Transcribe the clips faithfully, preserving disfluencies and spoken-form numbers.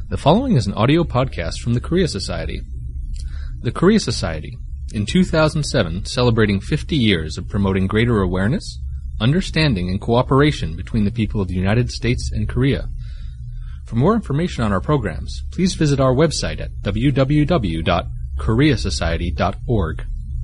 The following is an audio podcast from the Korea Society. The Korea Society, in two thousand seven, celebrating fifty years of promoting greater awareness, understanding, and cooperation between the people of the United States and Korea. For more information on our programs, please visit our website at w w w dot korea society dot org.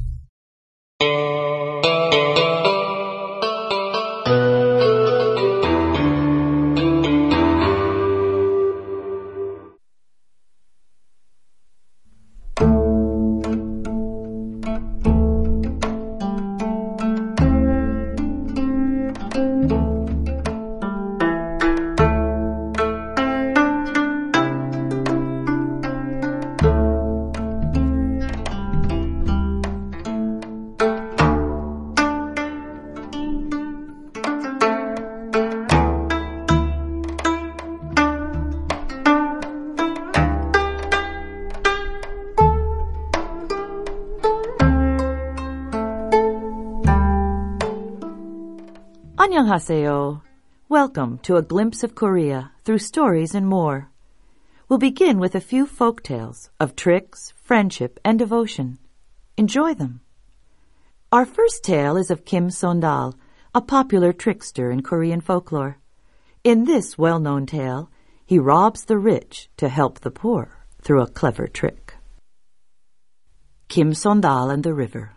Annyeonghaseyo. Welcome to A Glimpse of Korea through stories and more. We'll begin with a few folk tales of tricks, friendship, and devotion. Enjoy them. Our first tale is of Kim Sondal, a popular trickster in Korean folklore. In this well-known tale, he robs the rich to help the poor through a clever trick. Kim Sondal and the River.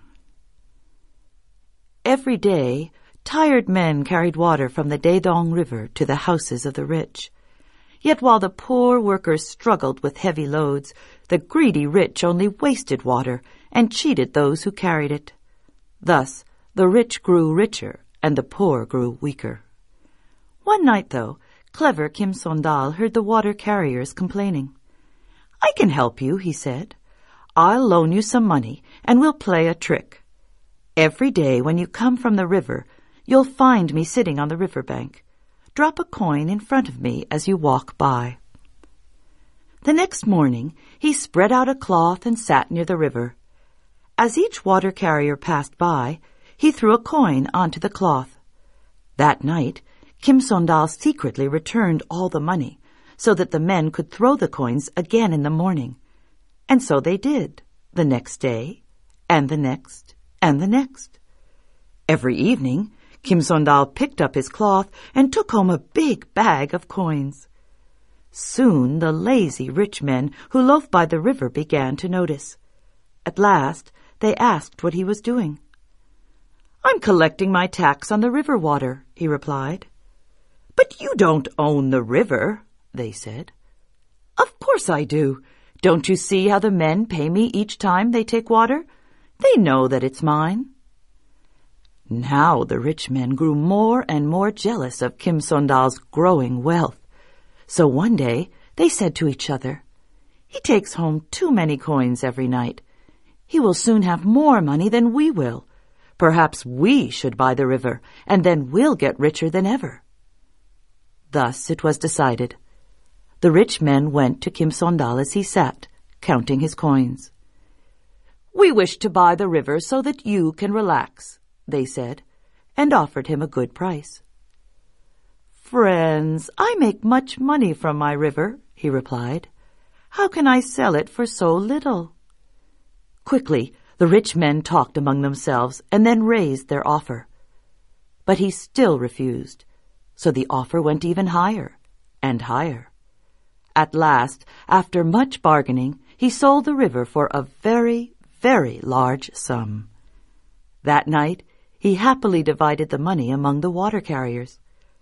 Every day, tired men carried water from the Daedong River to the houses of the rich. Yet while the poor workers struggled with heavy loads, the greedy rich only wasted water and cheated those who carried it. Thus, the rich grew richer and the poor grew weaker. One night, though, clever Kim Sondal heard the water carriers complaining. "I can help you," he said. "I'll loan you some money and we'll play a trick. Every day when you come from the river, you'll find me sitting on the riverbank. Drop a coin in front of me as you walk by." The next morning, he spread out a cloth and sat near the river. As each water carrier passed by, he threw a coin onto the cloth. That night, Kim Sondal secretly returned all the money so that the men could throw the coins again in the morning. And so they did, the next day, and the next, and the next. Every evening, Kim Sondal picked up his cloth and took home a big bag of coins. Soon the lazy rich men who loafed by the river began to notice. At last they asked what he was doing. "I'm collecting my tax on the river water," he replied. "But you don't own the river," they said. "Of course I do. Don't you see how the men pay me each time they take water? They know that it's mine." Now the rich men grew more and more jealous of Kim Sondal's growing wealth. So one day they said to each other, "He takes home too many coins every night. He will soon have more money than we will. Perhaps we should buy the river, and then we'll get richer than ever." Thus it was decided. The rich men went to Kim Sondal as he sat, counting his coins. "We wish to buy the river so that you can relax," they said, and offered him a good price. "Friends, I make much money from my river," he replied. "How can I sell it for so little?" Quickly, the rich men talked among themselves and then raised their offer. But he still refused, so the offer went even higher and higher. At last, after much bargaining, he sold the river for a very, very large sum. That night, he happily divided the money among the water carriers.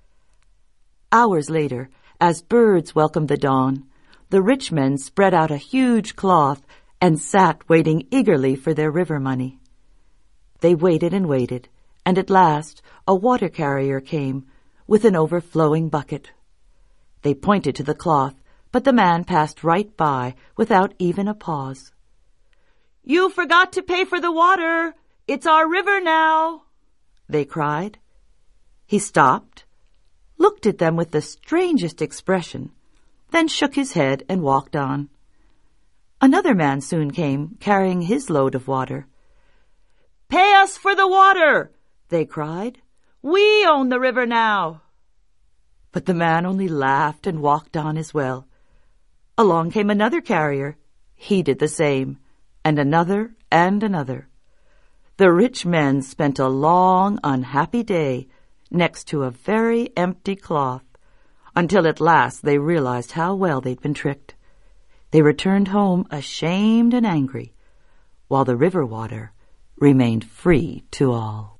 Hours later, as birds welcomed the dawn, the rich men spread out a huge cloth and sat waiting eagerly for their river money. They waited and waited, and at last a water carrier came with an overflowing bucket. They pointed to the cloth, but the man passed right by without even a pause. "You forgot to pay for the water! It's our river now!" they cried. He stopped, looked at them with the strangest expression, then shook his head and walked on. Another man soon came, carrying his load of water. "Pay us for the water!" they cried. "We own the river now!" But the man only laughed and walked on as well. Along came another carrier. He did the same, and another and another. The rich men spent a long, unhappy day next to a very empty cloth, until at last they realized how well they'd been tricked. They returned home ashamed and angry, while the river water remained free to all.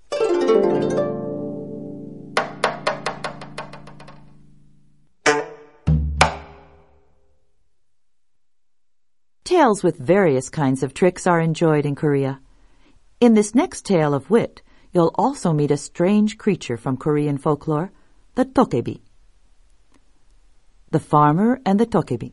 Tales with various kinds of tricks are enjoyed in Korea. In this next tale of wit, you'll also meet a strange creature from Korean folklore, the tokebi. The Farmer and the Tokebi.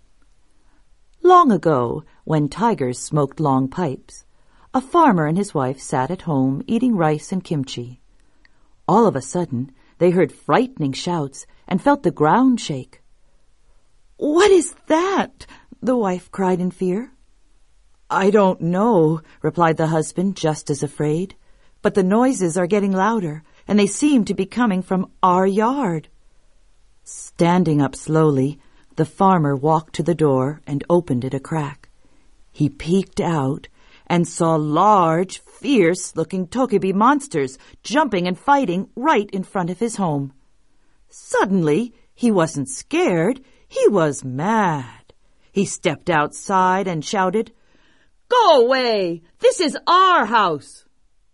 Long ago, when tigers smoked long pipes, a farmer and his wife sat at home eating rice and kimchi. All of a sudden, they heard frightening shouts and felt the ground shake. "What is that?" the wife cried in fear. "I don't know," replied the husband, just as afraid. "But the noises are getting louder, and they seem to be coming from our yard." Standing up slowly, the farmer walked to the door and opened it a crack. He peeked out and saw large, fierce-looking tokebi monsters jumping and fighting right in front of his home. Suddenly, he wasn't scared, he was mad. He stepped outside and shouted, "Go away! This is our house!"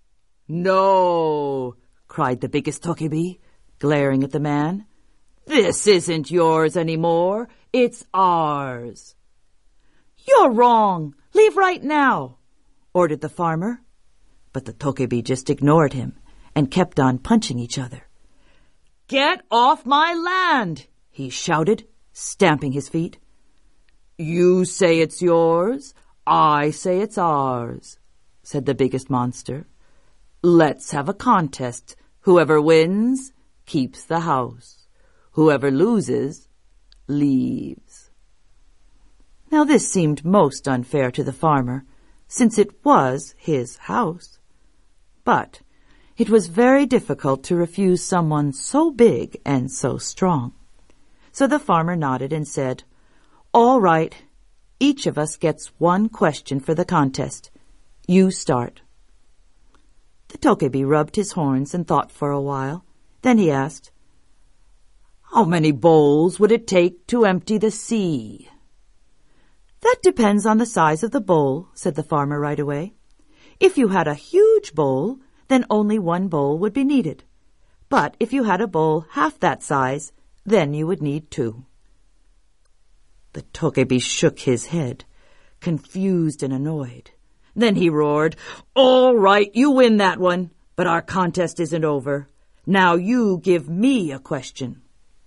"No!" cried the biggest tokebi, glaring at the man. "This isn't yours anymore. It's ours." "You're wrong. Leave right now," ordered the farmer. But the tokebi just ignored him and kept on punching each other. "Get off my land!" he shouted, stamping his feet. "You say it's yours, I say it's ours," said the biggest monster. "Let's have a contest. Whoever wins keeps the house. Whoever loses leaves." Now this seemed most unfair to the farmer, since it was his house. But it was very difficult to refuse someone so big and so strong. So the farmer nodded and said, "All right, each of us gets one question for the contest. You start." The tokebi rubbed his horns and thought for a while. Then he asked, "How many bowls would it take to empty the sea?" "That depends on the size of the bowl," said the farmer right away. "If you had a huge bowl, then only one bowl would be needed. But if you had a bowl half that size, then you would need two." The tokebi shook his head, confused and annoyed. Then he roared, "All right, you win that one, but our contest isn't over. Now you give me a question."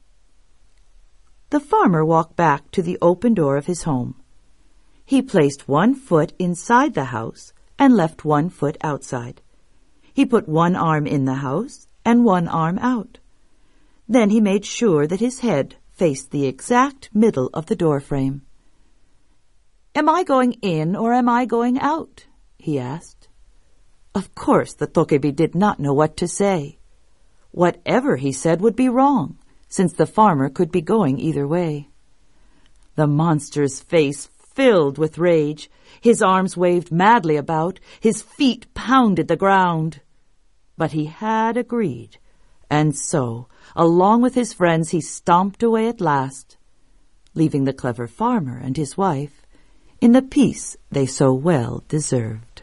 The farmer walked back to the open door of his home. He placed one foot inside the house and left one foot outside. He put one arm in the house and one arm out. Then he made sure that his head faced the exact middle of the door frame. "Am I going in or am I going out?" he asked. Of course the tokebi did not know what to say. Whatever he said would be wrong, since the farmer could be going either way. The monster's face filled with rage. His arms waved madly about. His feet pounded the ground. But he had agreed, and so, along with his friends, he stomped away at last, leaving the clever farmer and his wife in the peace they so well deserved.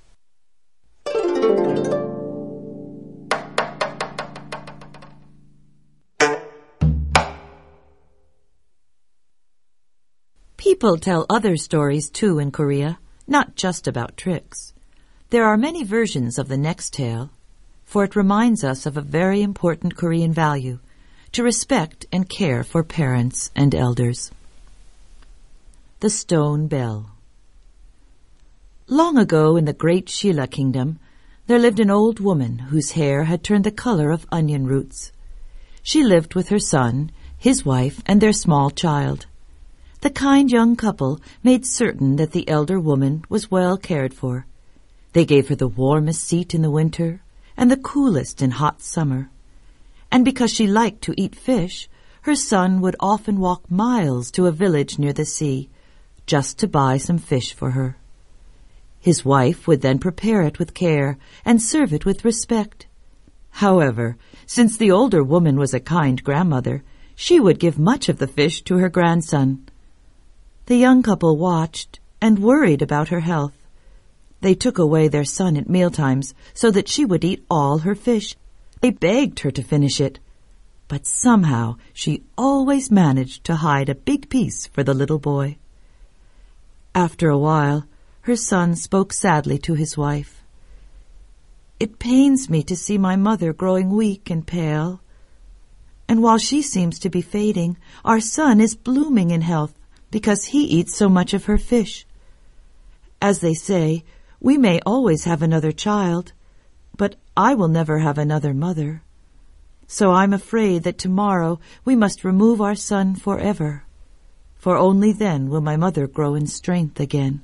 People tell other stories too in Korea, not just about tricks. There are many versions of the next tale, for it reminds us of a very important Korean value, to respect and care for parents and elders. The Stone Bell. Long ago in the great Shilla kingdom, there lived an old woman whose hair had turned the color of onion roots. She lived with her son, his wife, and their small child. The kind young couple made certain that the elder woman was well cared for. They gave her the warmest seat in the winter and the coolest in hot summer. And because she liked to eat fish, her son would often walk miles to a village near the sea, just to buy some fish for her. His wife would then prepare it with care and serve it with respect. However, since the older woman was a kind grandmother, she would give much of the fish to her grandson. The young couple watched and worried about her health. They took away their son at mealtimes so that she would eat all her fish. They begged her to finish it, but somehow she always managed to hide a big piece for the little boy. After a while, her son spoke sadly to his wife. "It pains me to see my mother growing weak and pale. And while she seems to be fading, our son is blooming in health because he eats so much of her fish. As they say, we may always have another child, but I will never have another mother. So I'm afraid that tomorrow we must remove our son forever, for only then will my mother grow in strength again."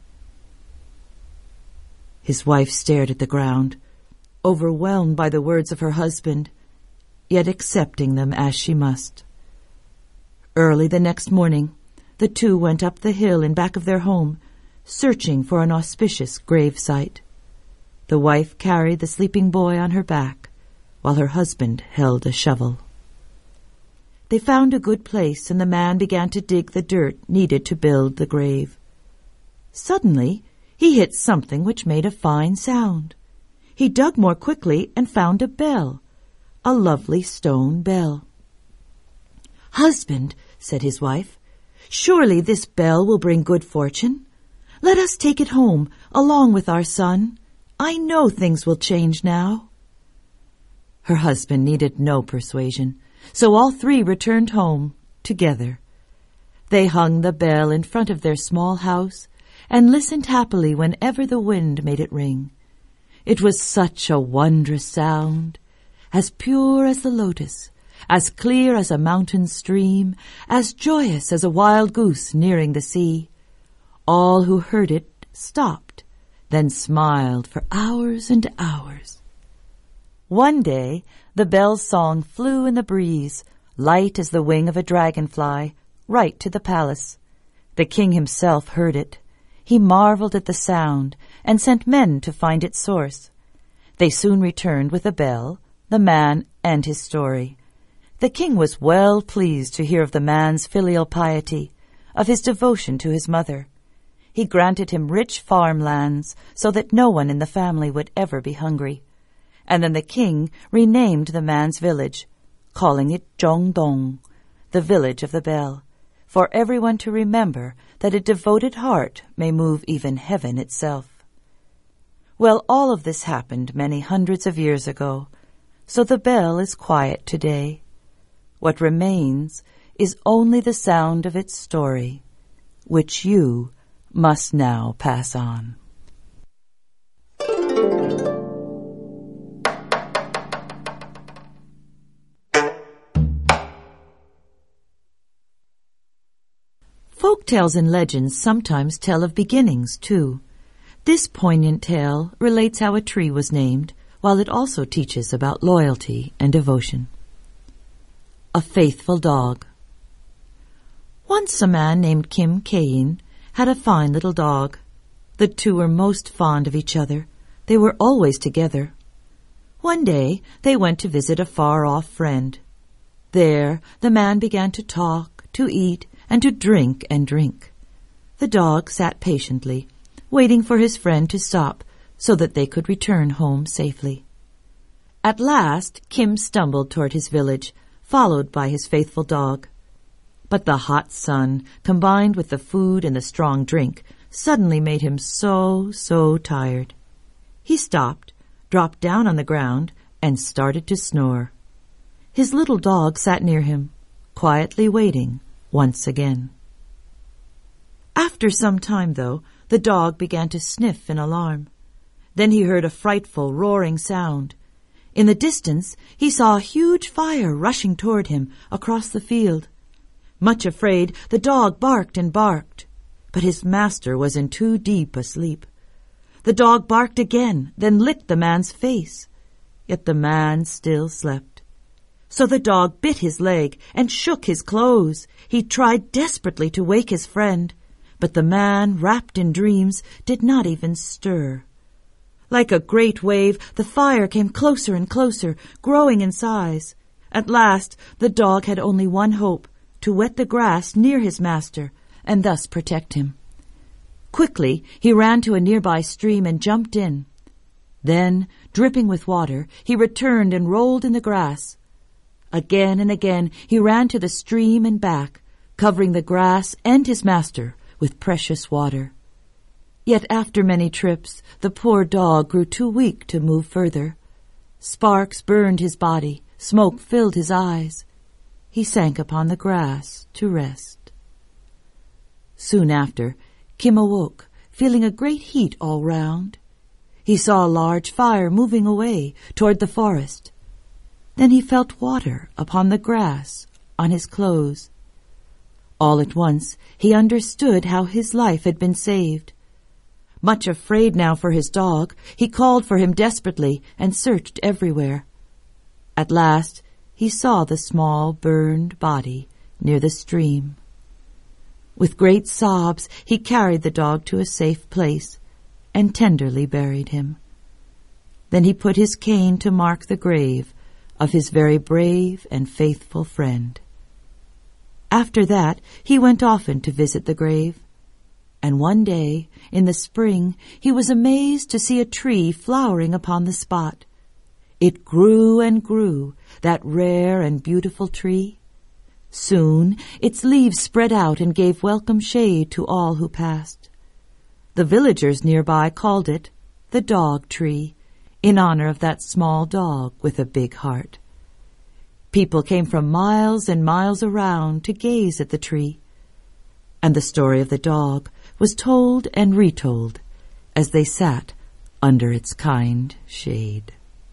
His wife stared at the ground, overwhelmed by the words of her husband, yet accepting them as she must. Early the next morning, the two went up the hill in back of their home, searching for an auspicious grave site. The wife carried the sleeping boy on her back, while her husband held a shovel. They found a good place, and the man began to dig the dirt needed to build the grave. Suddenly, he hit something which made a fine sound. He dug more quickly and found a bell, a lovely stone bell. "Husband," said his wife, "surely this bell will bring good fortune. Let us take it home, along with our son. I know things will change now." Her husband needed no persuasion, so all three returned home together. They hung the bell in front of their small house and listened happily whenever the wind made it ring. It was such a wondrous sound, as pure as the lotus, as clear as a mountain stream, as joyous as a wild goose nearing the sea. All who heard it stopped, then smiled for hours and hours. One day the bell's song flew in the breeze, light as the wing of a dragonfly, right to the palace. The king himself heard it. He marveled at the sound and sent men to find its source. They soon returned with the bell, the man, and his story. The king was well pleased to hear of the man's filial piety, of his devotion to his mother. He granted him rich farmlands so that no one in the family would ever be hungry. And then the king renamed the man's village, calling it Zhongdong, the village of the bell, for everyone to remember that a devoted heart may move even heaven itself. Well, all of this happened many hundreds of years ago, so the bell is quiet today. What remains is only the sound of its story, which you must now pass on. Folk tales and legends sometimes tell of beginnings, too. This poignant tale relates how a tree was named, while it also teaches about loyalty and devotion. A faithful dog. Once a man named Kim Kayin had a fine little dog. The two were most fond of each other. They were always together. One day they went to visit a far-off friend. There the man began to talk, to eat, and to drink and drink. The dog sat patiently, waiting for his friend to stop so that they could return home safely. At last Kim stumbled toward his village, followed by his faithful dog. But the hot sun, combined with the food and the strong drink, suddenly made him so, so tired. He stopped, dropped down on the ground, and started to snore. His little dog sat near him, quietly waiting once again. After some time, though, the dog began to sniff in alarm. Then he heard a frightful roaring sound. In the distance he saw a huge fire rushing toward him across the field. Much afraid, the dog barked and barked, but his master was in too deep a sleep. The dog barked again, then licked the man's face, yet the man still slept. So the dog bit his leg and shook his clothes. He tried desperately to wake his friend, but the man, wrapped in dreams, did not even stir. Like a great wave, the fire came closer and closer, growing in size. At last, the dog had only one hope, to wet the grass near his master, and thus protect him. Quickly, he ran to a nearby stream and jumped in. Then, dripping with water, he returned and rolled in the grass. Again and again, he ran to the stream and back, covering the grass and his master with precious water. Yet after many trips, the poor dog grew too weak to move further. Sparks burned his body, smoke filled his eyes. He sank upon the grass to rest. Soon after, Kim awoke, feeling a great heat all round. He saw a large fire moving away toward the forest. Then he felt water upon the grass, on his clothes. All at once, he understood how his life had been saved. Much afraid now for his dog, he called for him desperately and searched everywhere. At last, he saw the small burned body near the stream. With great sobs, he carried the dog to a safe place and tenderly buried him. Then he put his cane to mark the grave of his very brave and faithful friend. After that, he went often to visit the grave. And one day, in the spring, he was amazed to see a tree flowering upon the spot. It grew and grew, that rare and beautiful tree. Soon, its leaves spread out and gave welcome shade to all who passed. The villagers nearby called it the dog tree, in honor of that small dog with a big heart. People came from miles and miles around to gaze at the tree, and the story of the dog was told and retold as they sat under its kind shade.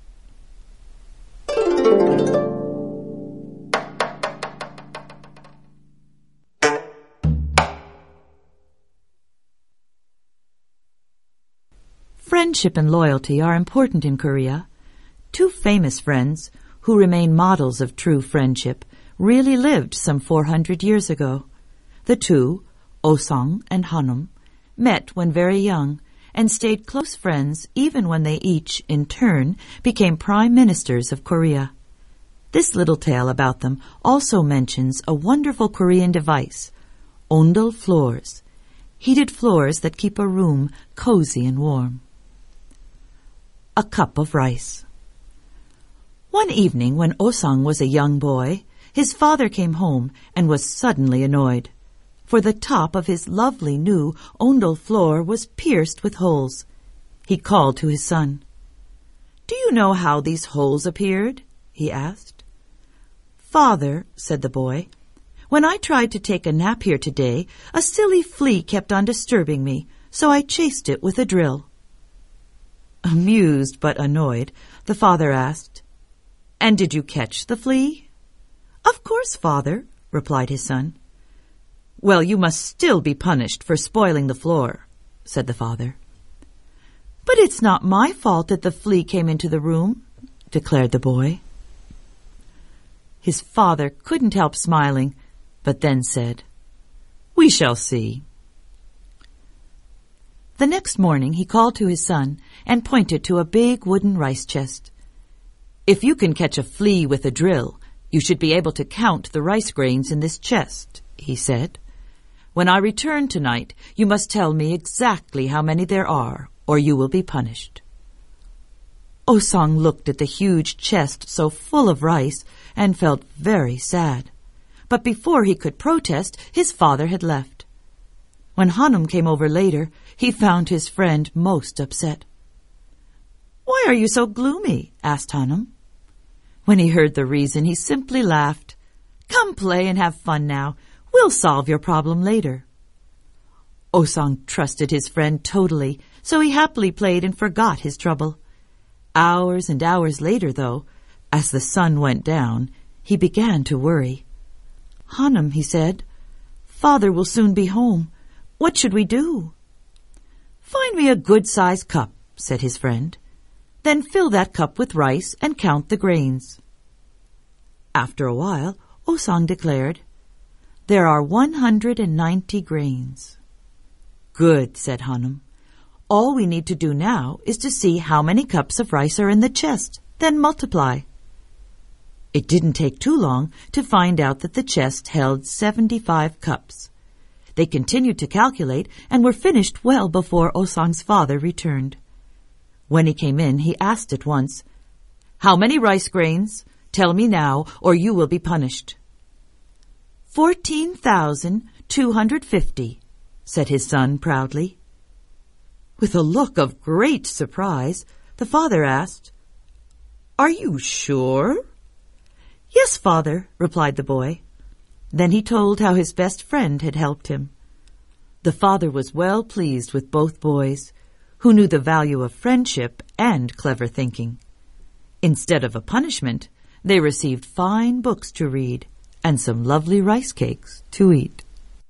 Friendship and loyalty are important in Korea. Two famous friends, who remain models of true friendship, really lived some four hundred years ago. The two, Oh-sung and Hanum, met when very young and stayed close friends even when they each, in turn, became prime ministers of Korea. This little tale about them also mentions a wonderful Korean device, ondol floors, heated floors that keep a room cozy and warm. A cup of rice. One evening when Oh-sung was a young boy, his father came home and was suddenly annoyed, for the top of his lovely new ondol floor was pierced with holes. He called to his son. "Do you know how these holes appeared?" he asked. "Father," said the boy, "when I tried to take a nap here today, a silly flea kept on disturbing me, so I chased it with a drill." Amused but annoyed, the father asked, "And did you catch the flea?" "Of course, father," replied his son. "Well, you must still be punished for spoiling the floor," said the father. "But it's not my fault that the flea came into the room," declared the boy. His father couldn't help smiling, but then said, "We shall see." The next morning he called to his son and pointed to a big wooden rice chest. "If you can catch a flea with a drill, you should be able to count the rice grains in this chest," he said. "When I return tonight, you must tell me exactly how many there are, or you will be punished." Oh-sung looked at the huge chest so full of rice and felt very sad. But before he could protest, his father had left. When Hanum came over later, he found his friend most upset. "Why are you so gloomy?" asked Hanum. When he heard the reason, he simply laughed. "Come play and have fun now. We'll solve your problem later." Oh-sung trusted his friend totally, so he happily played and forgot his trouble. Hours and hours later, though, as the sun went down, he began to worry. "Hanum," he said, "Father will soon be home. What should we do?" "Find me a good-sized cup," said his friend. "Then fill that cup with rice and count the grains." After a while, Osang declared, "There are one hundred ninety grains." "Good," said Hanum. "All we need to do now is to see how many cups of rice are in the chest, then multiply." It didn't take too long to find out that the chest held seventy-five cups. They continued to calculate and were finished well before Osang's father returned. When he came in, he asked at once, "How many rice grains? Tell me now, or you will be punished." Fourteen thousand two hundred fifty, said his son proudly. With a look of great surprise, the father asked, "Are you sure?" "Yes, father," replied the boy. Then he told how his best friend had helped him. The father was well pleased with both boys, who knew the value of friendship and clever thinking. Instead of a punishment, they received fine books to read and some lovely rice cakes to eat.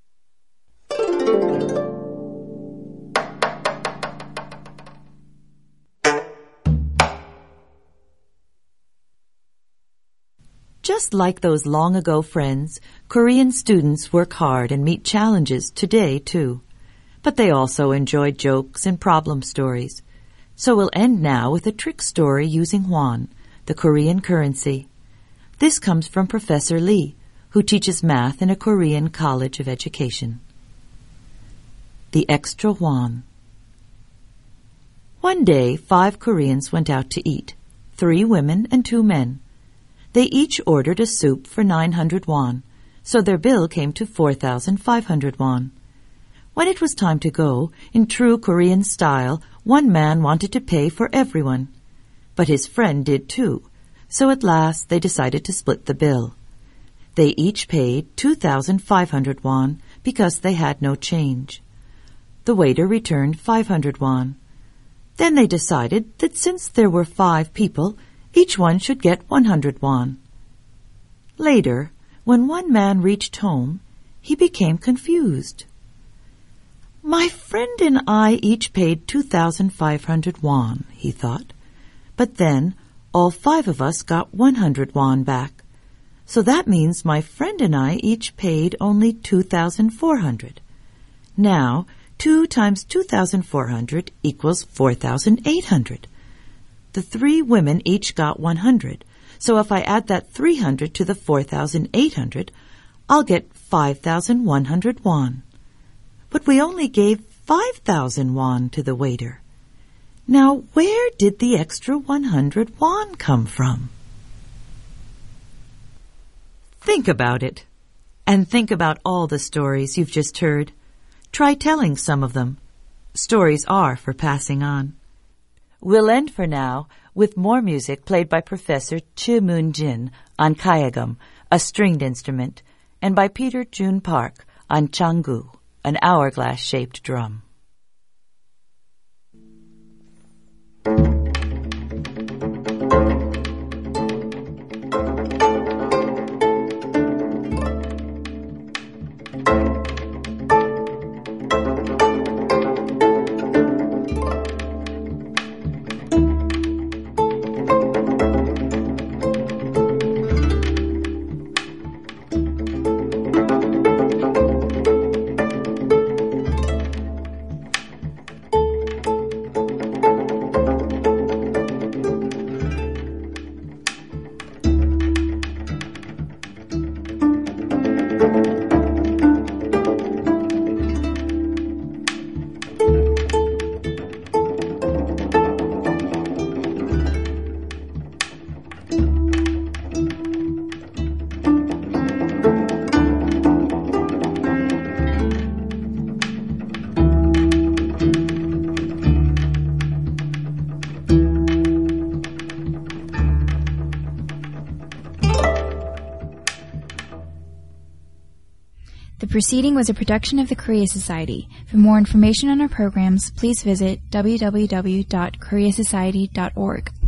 Just like those long-ago friends, Korean students work hard and meet challenges today, too. But they also enjoy jokes and problem stories. So we'll end now with a trick story using won, the Korean currency. This comes from Professor Lee, who teaches math in a Korean college of education. The extra won. One day, five Koreans went out to eat, three women and two men. They each ordered a soup for nine hundred won, so their bill came to four thousand five hundred won. When it was time to go, in true Korean style, one man wanted to pay for everyone. But his friend did too, so at last they decided to split the bill. They each paid two thousand five hundred won because they had no change. The waiter returned five hundred won. Then they decided that since there were five people, each one should get one hundred won. Later, when one man reached home, he became confused. "My friend and I each paid two thousand five hundred won, he thought. But then, all five of us got one hundred won back. So that means my friend and I each paid only two thousand four hundred. Now, two times two thousand four hundred equals four thousand eight hundred. The three women each got one hundred, so if I add that three hundred to the four thousand eight hundred, I'll get five thousand one hundred won. But we only gave five thousand won to the waiter. Now, where did the extra one hundred won come from?" Think about it, and think about all the stories you've just heard. Try telling some of them. Stories are for passing on. We'll end for now with more music played by Professor Chi Moon-jin on kayagum, a stringed instrument, and by Peter Jun Park on changu, an hourglass-shaped drum. The proceeding was a production of the Korea Society. For more information on our programs, please visit w w w dot korea society dot org.